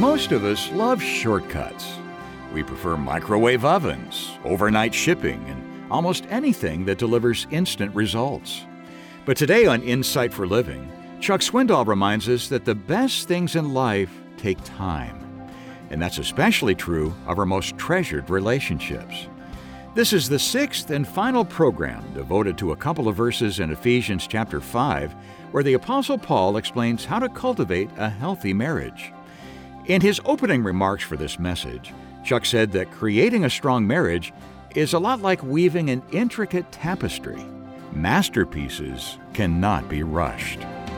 Most of us love shortcuts. We prefer microwave ovens, overnight shipping, and almost anything that delivers instant results. But today on Insight for Living, Chuck Swindoll reminds us that the best things in life take time. And that's especially true of our most treasured relationships. This is the sixth and final program devoted to a couple of verses in Ephesians chapter 5, where the Apostle Paul explains how to cultivate a healthy marriage. In his opening remarks for this message, Chuck said that creating a strong marriage is a lot like weaving an intricate tapestry. Masterpieces cannot be rushed.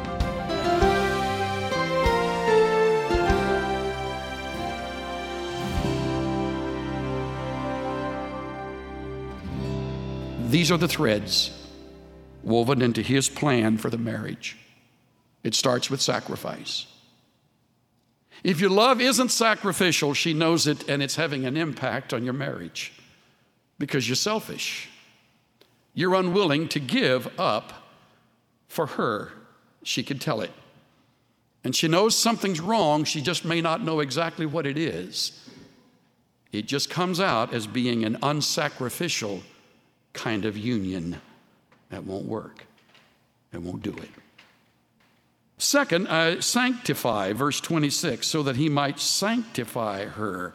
These are the threads woven into his plan for the marriage. It starts with sacrifice. If your love isn't sacrificial, she knows it, and it's having an impact on your marriage because you're selfish. You're unwilling to give up for her. She can tell it. And she knows something's wrong. She just may not know exactly what it is. It just comes out as being an unsacrificial kind of union. That won't work. It won't do it. Second, sanctify, verse 26, so that he might sanctify her.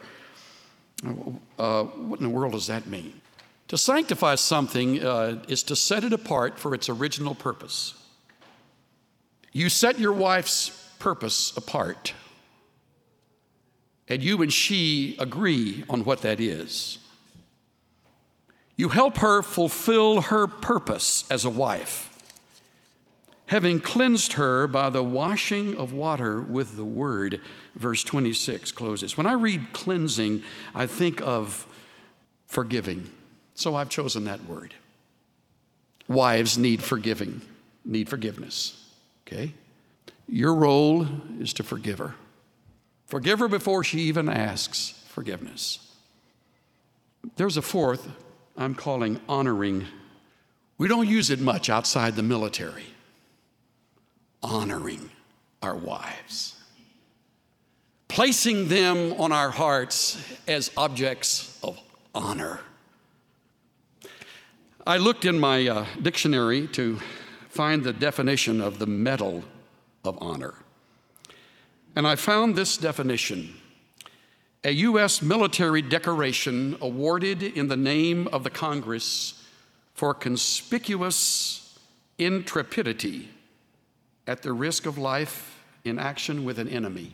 What in the world does that mean? To sanctify something is to set it apart for its original purpose. You set your wife's purpose apart, and you and she agree on what that is. You help her fulfill her purpose as a wife, having cleansed her by the washing of water with the word, verse 26 closes. When I read cleansing, I think of forgiving. So I've chosen that word. Wives need forgiveness, okay? Your role is to forgive her. Forgive her before she even asks forgiveness. There's a fourth I'm calling honoring. We don't use it much outside the military. Honoring our wives. Placing them on our hearts as objects of honor. I looked in my dictionary to find the definition of the Medal of Honor. And I found this definition: a U.S. military decoration awarded in the name of the Congress for conspicuous intrepidity at the risk of life in action with an enemy.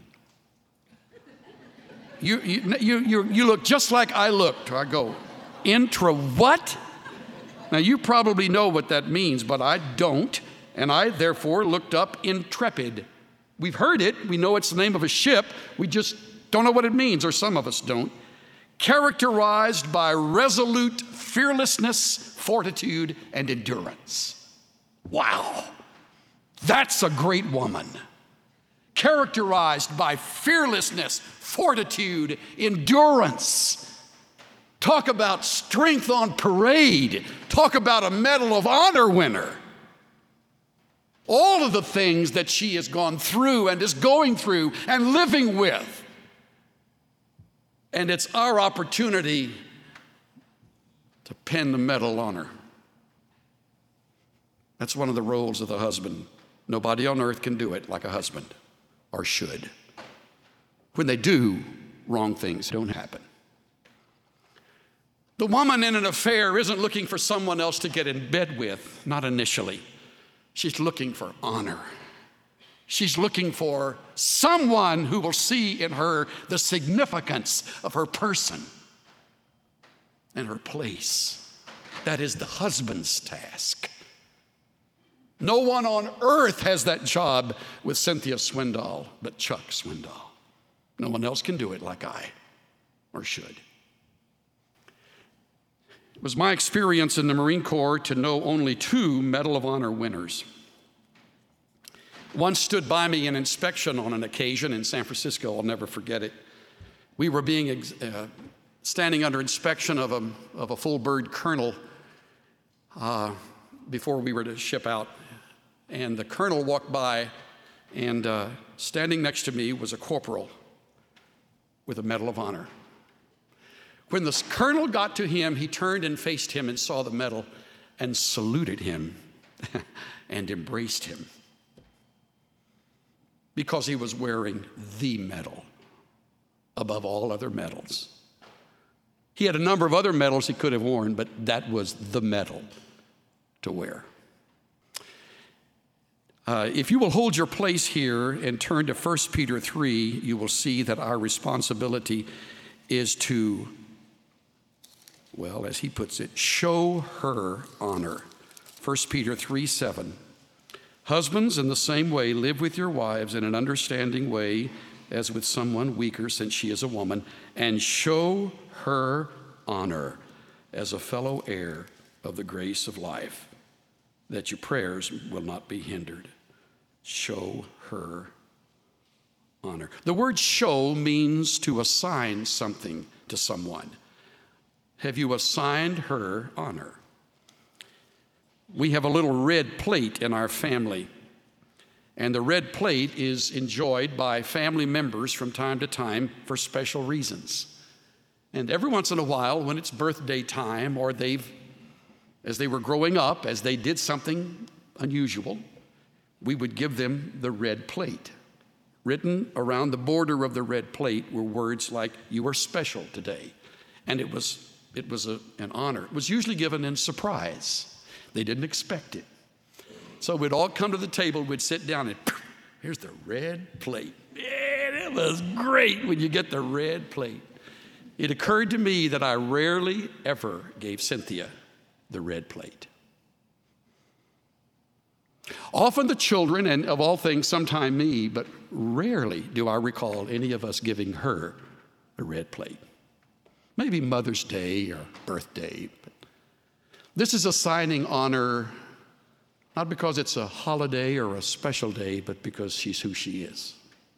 You look just like I looked. I go, what? Now, you probably know what that means, but I don't, and I therefore looked up intrepid. We've heard it. We know it's the name of a ship. We just don't know what it means, or some of us don't. Characterized by resolute fearlessness, fortitude, and endurance. Wow, that's a great woman. Characterized by fearlessness, fortitude, endurance. Talk about strength on parade. Talk about a Medal of Honor winner. All of the things that she has gone through and is going through and living with. And it's our opportunity to pen the medal on her. That's one of the roles of the husband. Nobody on earth can do it like a husband, or should. When they do, wrong things don't happen. The woman in an affair isn't looking for someone else to get in bed with, not initially. She's looking for honor. She's looking for someone who will see in her the significance of her person and her place. That is the husband's task. No one on earth has that job with Cynthia Swindoll but Chuck Swindoll. No one else can do it like I, or should. It was my experience in the Marine Corps to know only 2 Medal of Honor winners. One stood by me in inspection on an occasion in San Francisco. I'll never forget it. We were standing under inspection of a full bird colonel before we were to ship out. And the colonel walked by, and standing next to me was a corporal. with a Medal of Honor. When the colonel got to him, he turned and faced him and saw the medal and saluted him and embraced him because he was wearing the medal above all other medals. He had a number of other medals he could have worn, but that was the medal to wear. If you will hold your place here and turn to 1 Peter 3, you will see that our responsibility is to, well, as he puts it, show her honor. 1 Peter 3:7. Husbands, in the same way, live with your wives in an understanding way as with someone weaker, since she is a woman, and show her honor as a fellow heir of the grace of life, that your prayers will not be hindered. Show her honor. The word show means to assign something to someone. Have you assigned her honor? We have a little red plate in our family, and the red plate is enjoyed by family members from time to time for special reasons. And every once in a while, when it's birthday time, or as they were growing up, as they did something unusual, we would give them the red plate. Written around the border of the red plate were words like, "You are special today." And it was an honor. It was usually given in surprise. They didn't expect it. So we'd all come to the table, we'd sit down, and here's the red plate. Man, it was great when you get the red plate. It occurred to me that I rarely ever gave Cynthia the red plate. Often the children, and of all things, sometime me, but rarely do I recall any of us giving her a red plate. Maybe Mother's Day or birthday. But this is assigning honor, not because it's a holiday or a special day, but because she's who she is.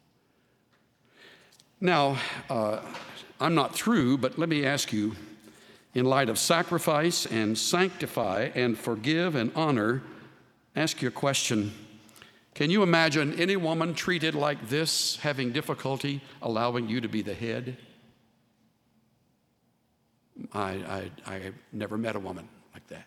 Now, I'm not through, but let me ask you, in light of sacrifice and sanctify and forgive and honor, ask you a question. Can you imagine any woman treated like this having difficulty allowing you to be the head? I never met a woman like that,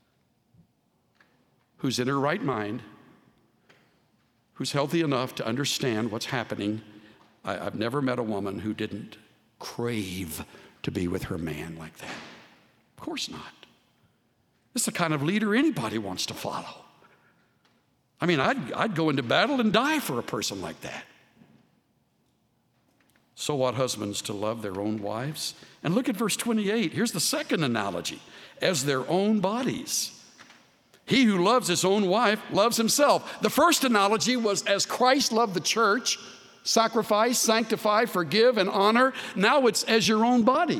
who's in her right mind, who's healthy enough to understand what's happening. I've never met a woman who didn't crave to be with her man like that. Of course not. This is the kind of leader anybody wants to follow. I mean, I'd go into battle and die for a person like that. So ought husbands to love their own wives. And look at verse 28. Here's the second analogy. As their own bodies. He who loves his own wife loves himself. The first analogy was as Christ loved the church, sacrifice, sanctify, forgive, and honor. Now it's as your own body.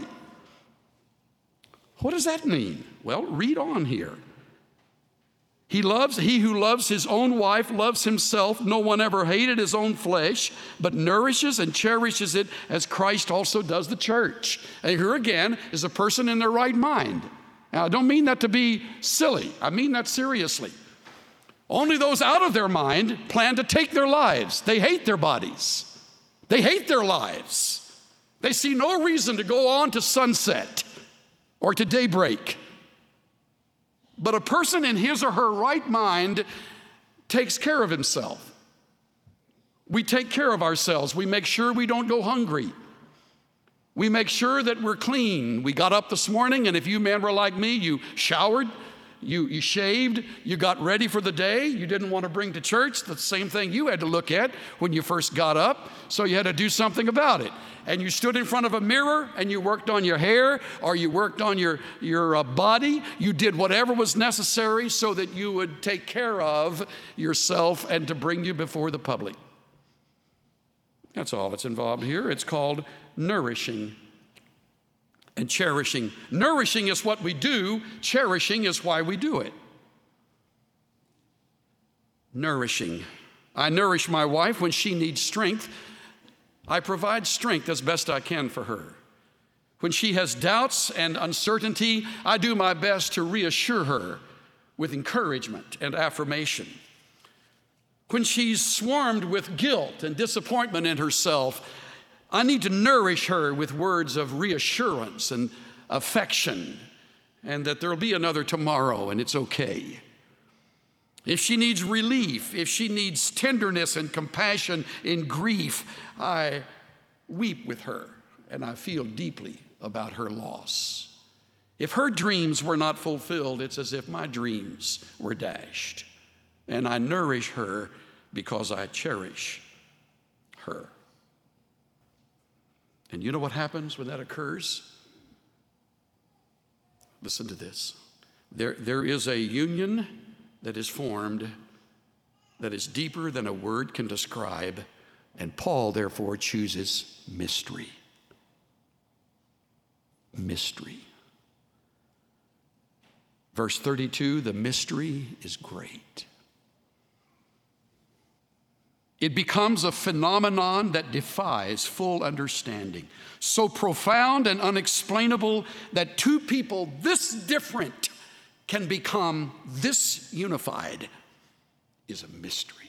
What does that mean? Well, read on here. He who loves his own wife loves himself. No one ever hated his own flesh, but nourishes and cherishes it as Christ also does the church. And here again is a person in their right mind. Now, I don't mean that to be silly. I mean that seriously. Only those out of their mind plan to take their lives. They hate their bodies. They hate their lives. They see no reason to go on to sunset or to daybreak. But a person in his or her right mind takes care of himself. We take care of ourselves. We make sure we don't go hungry. We make sure that we're clean. We got up this morning, and if you men were like me, you showered, you shaved, you got ready for the day. You didn't want to bring to church the same thing you had to look at when you first got up, so you had to do something about it. And you stood in front of a mirror and you worked on your hair or you worked on your body. You did whatever was necessary so that you would take care of yourself and to bring you before the public. That's all that's involved here. It's called nourishing and cherishing. Nourishing is what we do. Cherishing is why we do it. Nourishing. I nourish my wife when she needs strength. I provide strength as best I can for her. When she has doubts and uncertainty, I do my best to reassure her with encouragement and affirmation. When she's swarmed with guilt and disappointment in herself, I need to nourish her with words of reassurance and affection, and that there'll be another tomorrow and it's okay. If she needs relief, if she needs tenderness and compassion in grief, I weep with her and I feel deeply about her loss. If her dreams were not fulfilled, it's as if my dreams were dashed, and I nourish her because I cherish her. And you know what happens when that occurs? Listen to this. There is a union that is formed that is deeper than a word can describe, and Paul therefore chooses mystery. Mystery. Verse 32, the mystery is great. It becomes a phenomenon that defies full understanding, so profound and unexplainable that two people this different can become this unified is a mystery.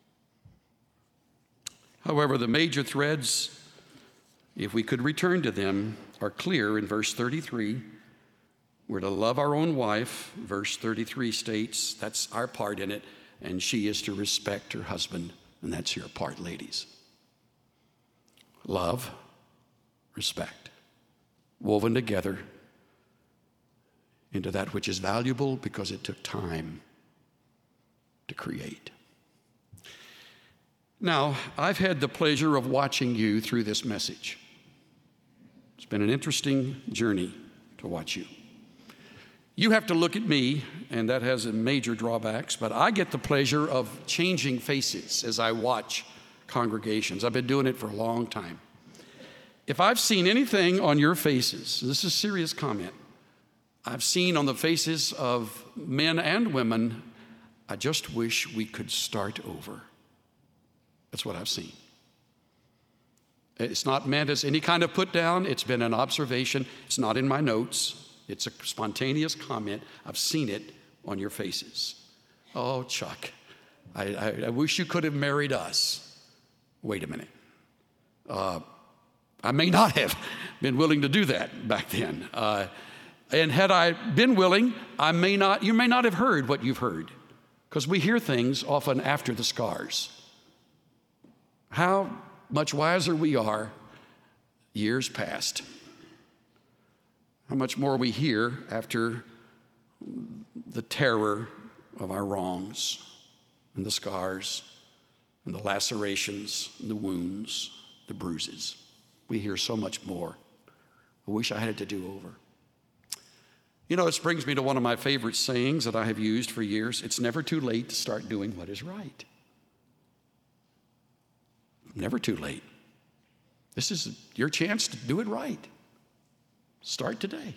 However, the major threads, if we could return to them, are clear in verse 33. We're to love our own wife. Verse 33 states that's our part in it, and she is to respect her husband. And that's your part, ladies. Love, respect, woven together into that which is valuable because it took time to create. Now, I've had the pleasure of watching you through this message. It's been an interesting journey to watch you. You have to look at me, and that has major drawbacks, but I get the pleasure of changing faces as I watch congregations. I've been doing it for a long time. If I've seen anything on your faces, this is a serious comment, I've seen on the faces of men and women, I just wish we could start over. That's what I've seen. It's not meant as any kind of put down. It's been an observation. It's not in my notes. It's a spontaneous comment. I've seen it on your faces. Oh, Chuck, I wish you could have married us. Wait a minute. I may not have been willing to do that back then. And had I been willing, you may not have heard what you've heard, because we hear things often after the scars. How much wiser we are years past. How much more we hear after the terror of our wrongs and the scars and the lacerations and the wounds, the bruises. We hear so much more. I wish I had it to do over. You know, this brings me to one of my favorite sayings that I have used for years. It's never too late to start doing what is right. Never too late. This is your chance to do it right. Start today.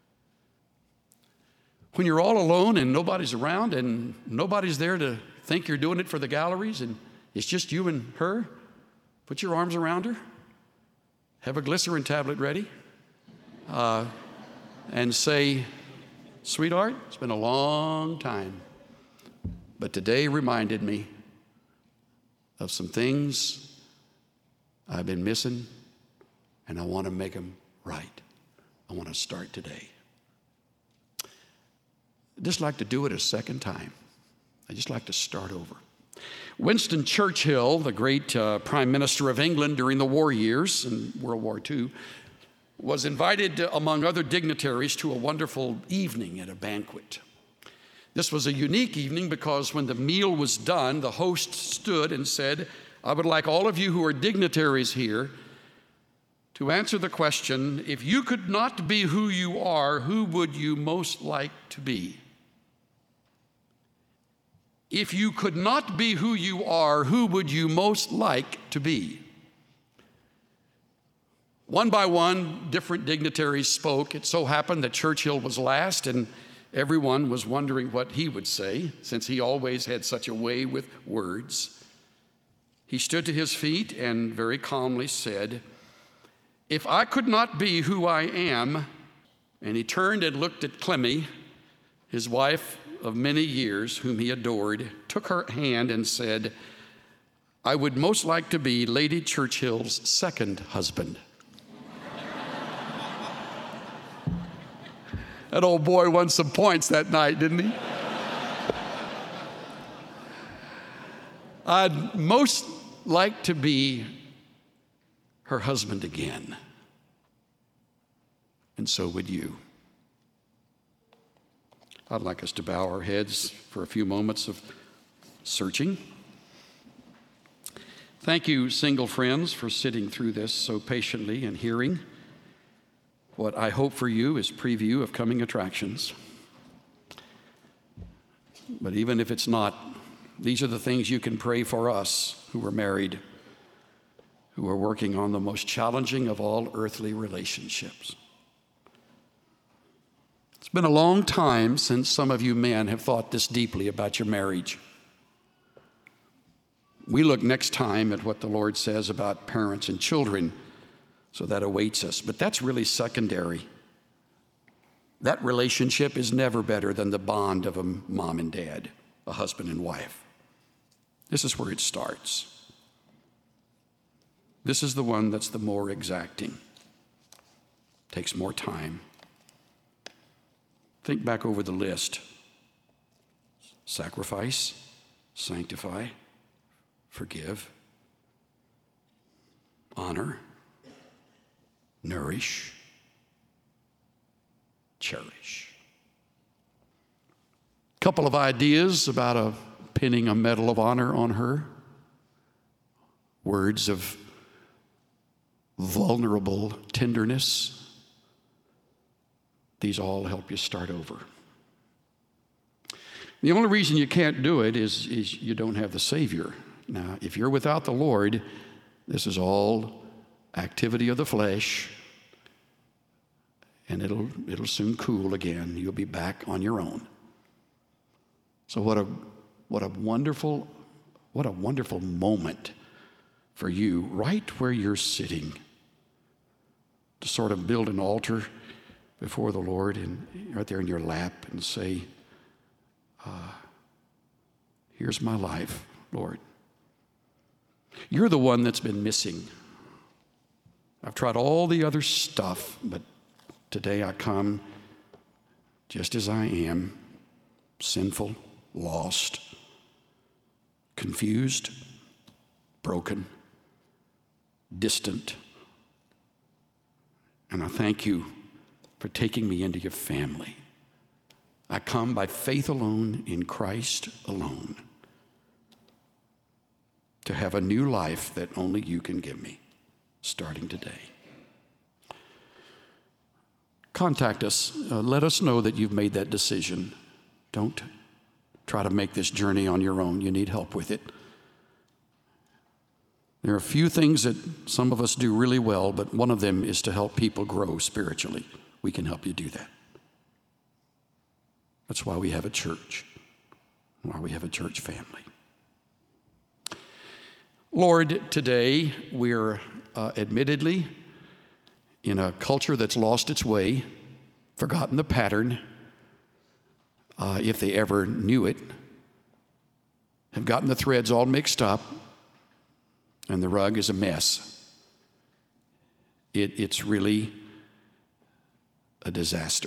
When you're all alone and nobody's around and nobody's there to think you're doing it for the galleries and it's just you and her, put your arms around her, have a glycerin tablet ready, and say, sweetheart, it's been a long time, but today reminded me of some things I've been missing, and I want to make them right. I want to start today. I'd just like to do it a second time. I'd just like to start over. Winston Churchill, the great Prime Minister of England during the war years in World War II, was invited, among other dignitaries, to a wonderful evening at a banquet. This was a unique evening because when the meal was done, the host stood and said, I would like all of you who are dignitaries here to answer the question, if you could not be who you are, who would you most like to be? If you could not be who you are, who would you most like to be? One by one, different dignitaries spoke. It so happened that Churchill was last, and everyone was wondering what he would say, since he always had such a way with words. He stood to his feet and very calmly said, if I could not be who I am, and he turned and looked at Clemmy, his wife of many years, whom he adored, took her hand and said, I would most like to be Lady Churchill's second husband. That old boy won some points that night, didn't he? I'd most like to be her husband again. And so would you. I'd like us to bow our heads for a few moments of searching. Thank you, single friends, for sitting through this so patiently and hearing what I hope for you is preview of coming attractions. But even if it's not, these are the things you can pray for us who are married, who are working on the most challenging of all earthly relationships. It's been a long time since some of you men have thought this deeply about your marriage. We look next time at what the Lord says about parents and children, so that awaits us. But that's really secondary. That relationship is never better than the bond of a mom and dad, a husband and wife. This is where it starts. This is the one that's the more exacting. Takes more time. Think back over the list. Sacrifice, sanctify, forgive, honor, nourish, cherish. A couple of ideas about pinning a medal of honor on her. Words of vulnerable tenderness. These all help you start over. The only reason you can't do it is you don't have the Savior. Now, if you're without the Lord, this is all activity of the flesh, and it'll soon cool again. You'll be back on your own. So what a wonderful moment for you right where you're sitting to sort of build an altar before the Lord and right there in your lap and say, here's my life, Lord. You're the one that's been missing. I've tried all the other stuff, but today I come just as I am, sinful, lost, confused, broken, distant. And I thank you for taking me into your family. I come by faith alone in Christ alone to have a new life that only you can give me, starting today. Contact us. Let us know that you've made that decision. Don't try to make this journey on your own. You need help with it. There are a few things that some of us do really well, but one of them is to help people grow spiritually. We can help you do that. That's why we have a church, why we have a church family. Lord, today we're admittedly in a culture that's lost its way, forgotten the pattern, if they ever knew it, have gotten the threads all mixed up, and the rug is a mess. It's really a disaster.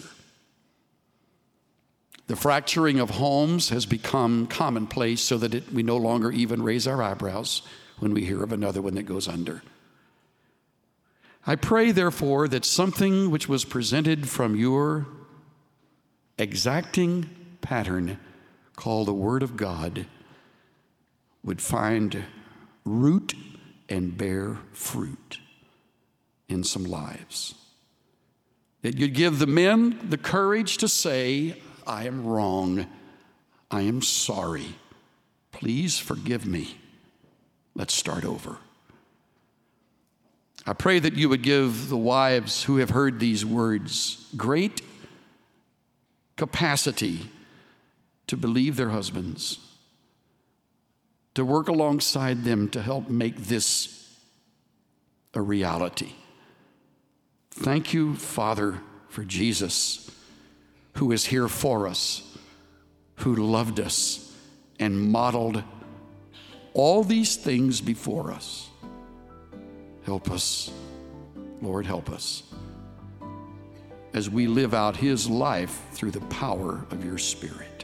The fracturing of homes has become commonplace so that we no longer even raise our eyebrows when we hear of another one that goes under. I pray, therefore, that something which was presented from your exacting pattern called the Word of God would find root and bear fruit in some lives. That you'd give the men the courage to say, I am wrong. I am sorry. Please forgive me. Let's start over. I pray that you would give the wives who have heard these words great capacity to believe their husbands, to work alongside them to help make this a reality. Thank you, Father, for Jesus, who is here for us, who loved us and modeled all these things before us. Help us, Lord, help us as we live out His life through the power of your Spirit.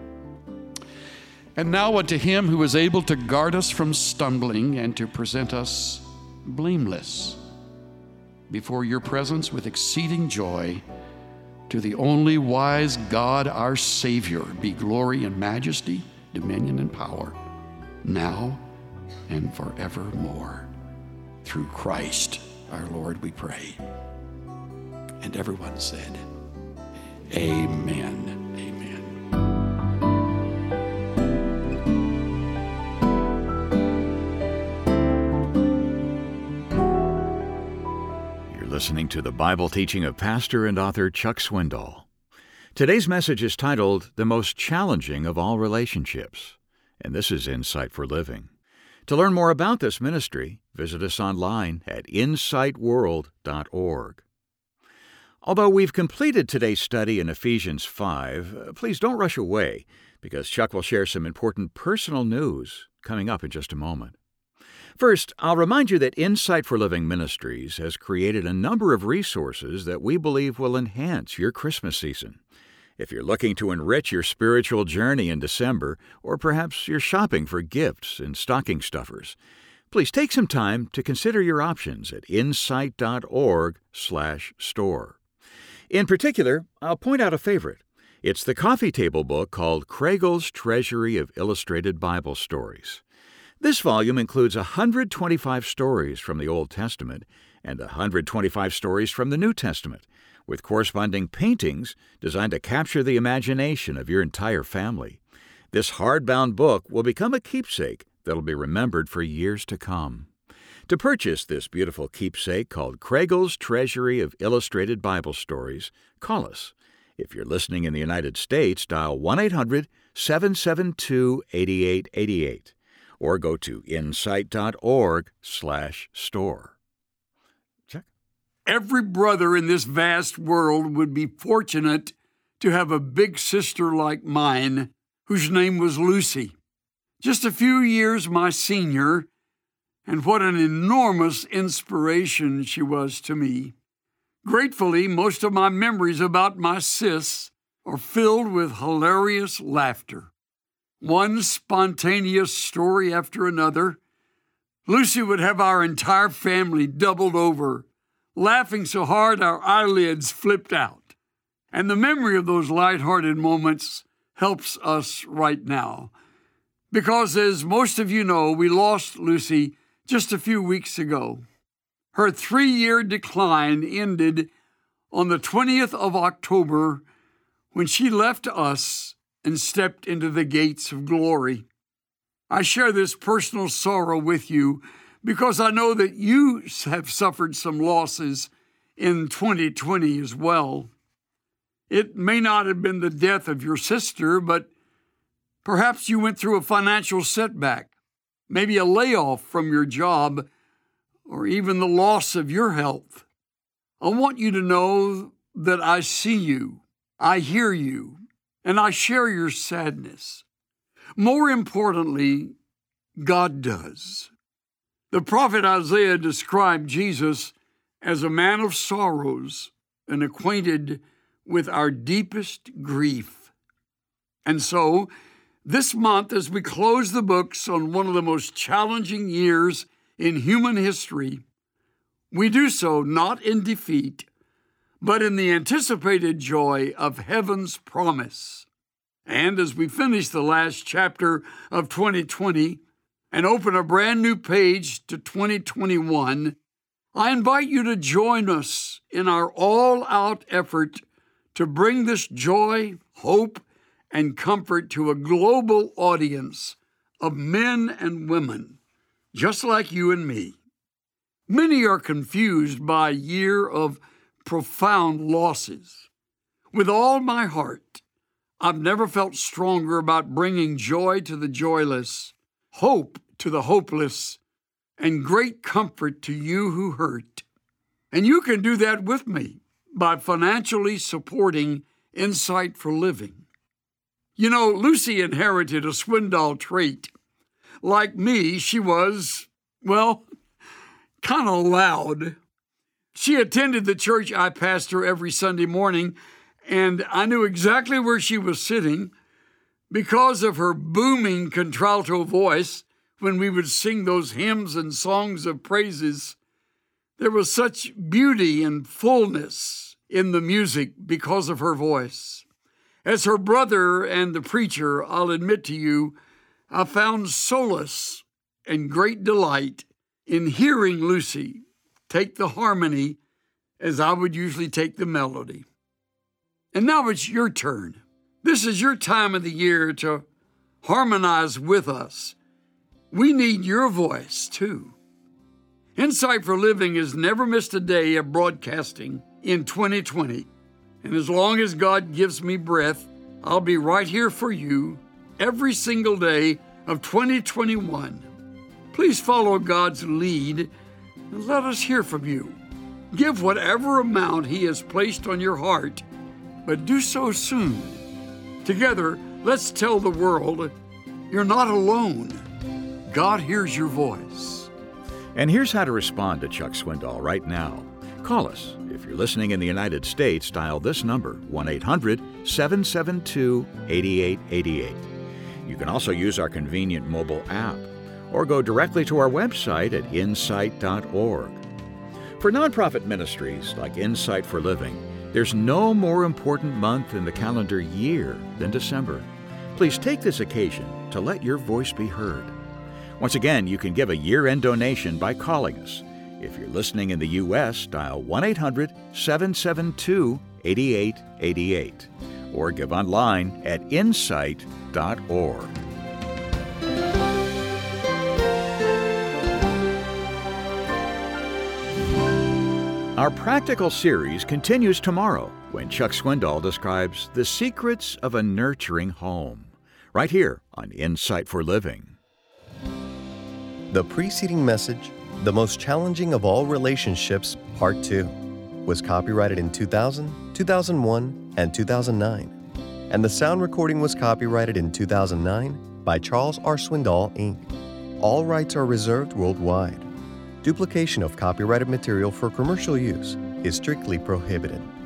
And now unto Him who is able to guard us from stumbling and to present us blameless before your presence with exceeding joy, to the only wise God, our Savior, be glory and majesty, dominion and power, now and forevermore. Through Christ our Lord we pray. And everyone said, Amen. Amen. You're listening to the Bible teaching of pastor and author Chuck Swindoll. Today's message is titled, The Most Challenging of All Relationships, and this is Insight for Living. To learn more about this ministry, visit us online at insightworld.org. Although we've completed today's study in Ephesians 5, please don't rush away, because Chuck will share some important personal news coming up in just a moment. First, I'll remind you that Insight for Living Ministries has created a number of resources that we believe will enhance your Christmas season. If you're looking to enrich your spiritual journey in December, or perhaps you're shopping for gifts and stocking stuffers, please take some time to consider your options at insight.org/store. In particular, I'll point out a favorite. It's the coffee table book called Kragel's Treasury of Illustrated Bible Stories. This volume includes 125 stories from the Old Testament and 125 stories from the New Testament, with corresponding paintings designed to capture the imagination of your entire family. This hardbound book will become a keepsake that'll be remembered for years to come. To purchase this beautiful keepsake called Kragel's Treasury of Illustrated Bible Stories, call us. If you're listening in the United States, dial 1-800-772-8888 or go to insight.org/store. Check. Every brother in this vast world would be fortunate to have a big sister like mine, whose name was Lucy. Just a few years my senior, and what an enormous inspiration she was to me. Gratefully, most of my memories about my sis are filled with hilarious laughter. One spontaneous story after another, Lucy would have our entire family doubled over, laughing so hard our eyelids flipped out. And the memory of those lighthearted moments helps us right now. Because, as most of you know, we lost Lucy just a few weeks ago. Her 3-year decline ended on the 20th of October when she left us and stepped into the gates of glory. I share this personal sorrow with you because I know that you have suffered some losses in 2020 as well. It may not have been the death of your sister, but perhaps you went through a financial setback, maybe a layoff from your job, or even the loss of your health. I want you to know that I see you, I hear you, and I share your sadness. More importantly, God does. The prophet Isaiah described Jesus as a man of sorrows and acquainted with our deepest grief. And so, this month, as we close the books on one of the most challenging years in human history, we do so not in defeat, but in the anticipated joy of heaven's promise. And as we finish the last chapter of 2020 and open a brand new page to 2021, I invite you to join us in our all-out effort to bring this joy, hope, and comfort to a global audience of men and women, just like you and me. Many are confused by a year of profound losses. With all my heart, I've never felt stronger about bringing joy to the joyless, hope to the hopeless, and great comfort to you who hurt. And you can do that with me by financially supporting Insight for Living. You know, Lucy inherited a Swindoll trait. like me, she was, well, kind of loud. She attended the church I pastor every Sunday morning, and I knew exactly where she was sitting because of her booming contralto voice when we would sing those hymns and songs of praises. There was such beauty and fullness in the music because of her voice. As her brother and the preacher, I'll admit to you, I found solace and great delight in hearing Lucy take the harmony as I would usually take the melody. And now it's your turn. This is your time of the year to harmonize with us. We need your voice, too. Insight for Living has never missed a day of broadcasting in 2020. And as long as God gives me breath, I'll be right here for you every single day of 2021. Please follow God's lead and let us hear from you. Give whatever amount He has placed on your heart, but do so soon. Together, let's tell the world you're not alone. God hears your voice. And here's how to respond to Chuck Swindoll right now. Call us. If you're listening in the United States, dial this number, 1-800-772-8888. You can also use our convenient mobile app or go directly to our website at insight.org. For nonprofit ministries like Insight for Living, there's no more important month in the calendar year than December. Please take this occasion to let your voice be heard. Once again, you can give a year-end donation by calling us. If you're listening in the U.S., dial 1-800-772-8888 or give online at insight.org. Our practical series continues tomorrow when Chuck Swindoll describes the secrets of a nurturing home, right here on Insight for Living. The preceding message, The Most Challenging of All Relationships, Part 2, was copyrighted in 2000, 2001, and 2009, and the sound recording was copyrighted in 2009 by Charles R. Swindoll, Inc. All rights are reserved worldwide. Duplication of copyrighted material for commercial use is strictly prohibited.